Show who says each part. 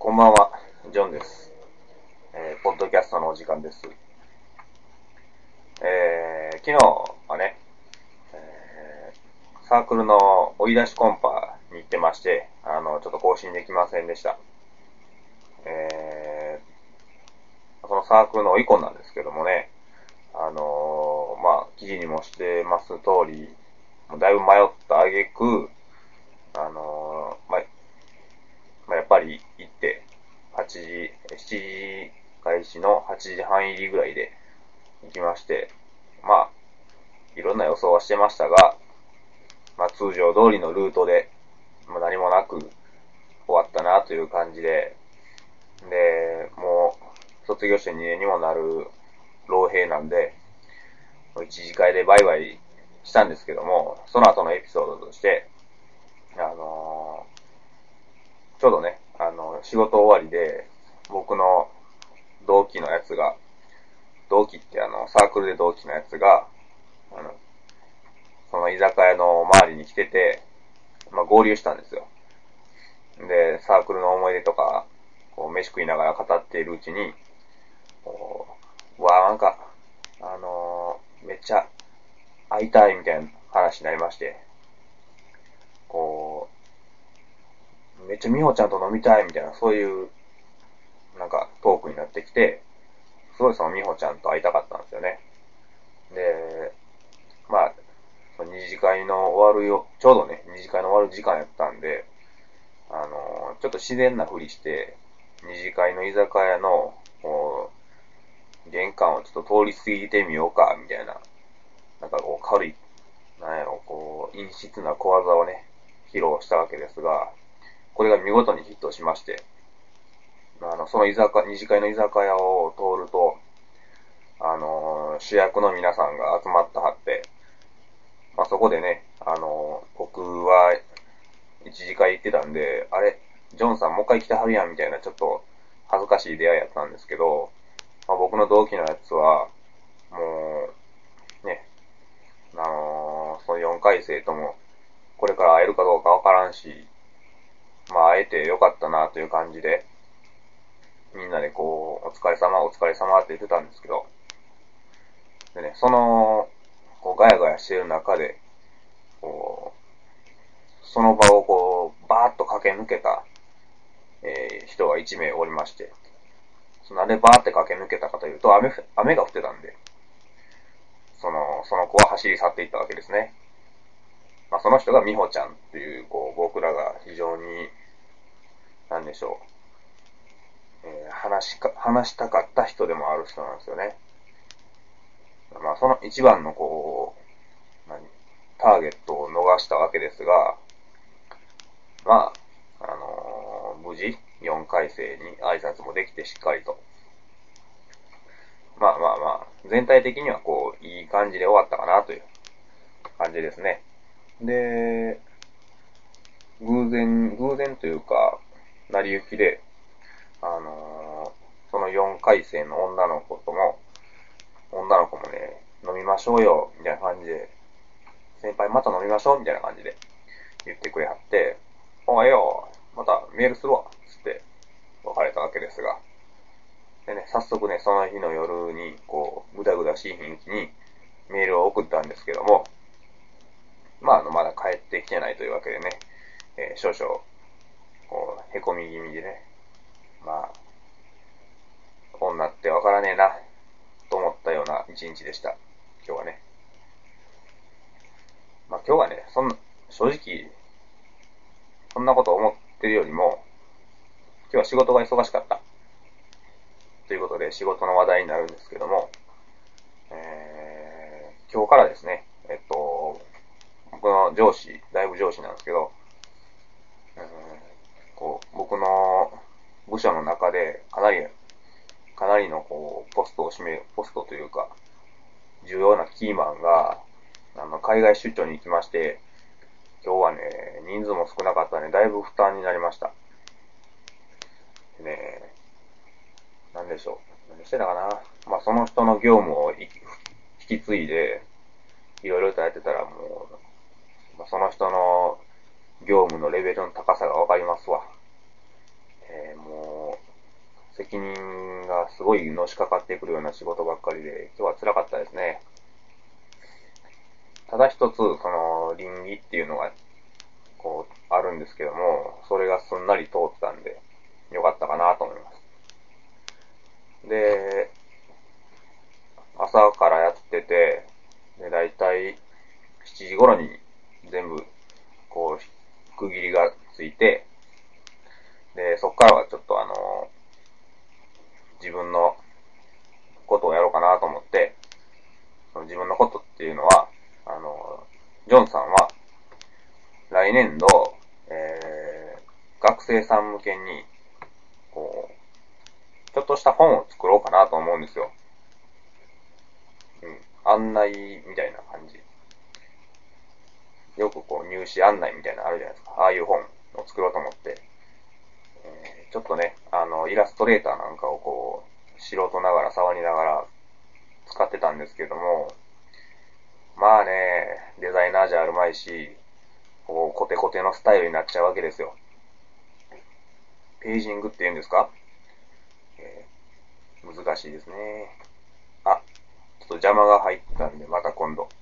Speaker 1: こんばんは、ジョンです。ポッドキャストのお時間です。昨日はね、サークルの追い出しコンパに行ってまして、ちょっと更新できませんでした。そのサークルの追い込んなんですけどもね、記事にもしてます通り、だいぶ迷った挙句、やっぱり行って、7時開始の8時半入りぐらいで行きまして、いろんな予想はしてましたが、通常通りのルートで、何もなく終わったなという感じで、もう、卒業して2年にもなる老兵なんで、一次会でバイバイしたんですけども、その後のエピソードとして、ちょうどね、仕事終わりで、僕の同期のやつが、同期ってサークルで同期のやつが、その居酒屋の周りに来てて、合流したんですよ。で、サークルの思い出とか、飯食いながら語っているうちに、なんか、めっちゃ会いたいみたいな話になりまして、めっちゃ美穂ちゃんと飲みたいみたいな、そういう、トークになってきて、すごいその美穂ちゃんと会いたかったんですよね。で、二次会の終わるよ、ちょうどね、二次会の終わる時間やったんで、ちょっと自然なふりして、二次会の居酒屋の、玄関をちょっと通り過ぎてみようか、みたいな、軽い、陰湿な小技をね、披露したわけですが、これが見事にヒットしまして、その二次会の居酒屋を通ると、主役の皆さんが集まったはって、そこでね、僕は一次会行ってたんで、あれ、ジョンさんもう一回来てはるやんみたいなちょっと恥ずかしい出会いやったんですけど、僕の同期のやつは、もう、ね、その4回生とも、これから会えるかどうかわからんし、会えてよかったなという感じで、みんなでお疲れ様、お疲れ様って言ってたんですけど、でね、ガヤガヤしてる中で、その場をバーッと駆け抜けた、人が1名おりまして、なんでバーって駆け抜けたかというと、雨が降ってたんで、その子は走り去っていったわけですね。その人が美穂ちゃんっていう、僕らが非常に、なんでしょう、話したかった人でもある人なんですよね。その一番のターゲットを逃したわけですが、無事、4回生に挨拶もできてしっかりと。全体的にはいい感じで終わったかなという感じですね。で、偶然というか、成り行きで、その4回生の女の子もね、飲みましょうよ、みたいな感じで、先輩また飲みましょう、みたいな感じで言ってくれはって、おいよ、またメールするわ、つって別れたわけですが、でね、早速ね、その日の夜に、ぐだぐだしい雰囲気にメールを送ったんですけども、まだ帰ってきてないというわけでね、少々、凹み気味でね、女ってわからねえな、と思ったような一日でした。今日はね。今日はね、正直、そんなこと思ってるよりも、今日は仕事が忙しかった。ということで、仕事の話題になるんですけども、今日からですね、僕の上司、だいぶ上司なんですけど、僕の部署の中でかなりのポストというか、重要なキーマンが、海外出張に行きまして、今日はね、人数も少なかったんで、だいぶ負担になりました。でね、なんでしょう。何してたかな。その人の業務を引き継いで、いろいろとやってたらもう、その人の業務のレベルの高さがわかりますわ。も責任がすごいのしかかってくるような仕事ばっかりで、今日は辛かったですね。ただ一つ、倫理っていうのが、あるんですけども、それがすんなり通ったんで、よかったかなと思います。で、朝からやってて、で、だいたい7時頃に全部、区切りがついて、で、そっからはちょっと自分のことをやろうかなと思って、その自分のことっていうのは、ジョンさんは、来年度、学生さん向けに、ちょっとした本を作ろうかなと思うんですよ。案内みたいな感じ。よく入試案内みたいなのあるじゃないですか。ああいう本を作ろうと思って、ちょっとね、イラストレーターなんかを素人ながら触りながら使ってたんですけども、まあね、デザイナーじゃあるまいし、コテコテのスタイルになっちゃうわけですよ。ページングって言うんですか？難しいですね。あ、ちょっと邪魔が入ったんで、また今度。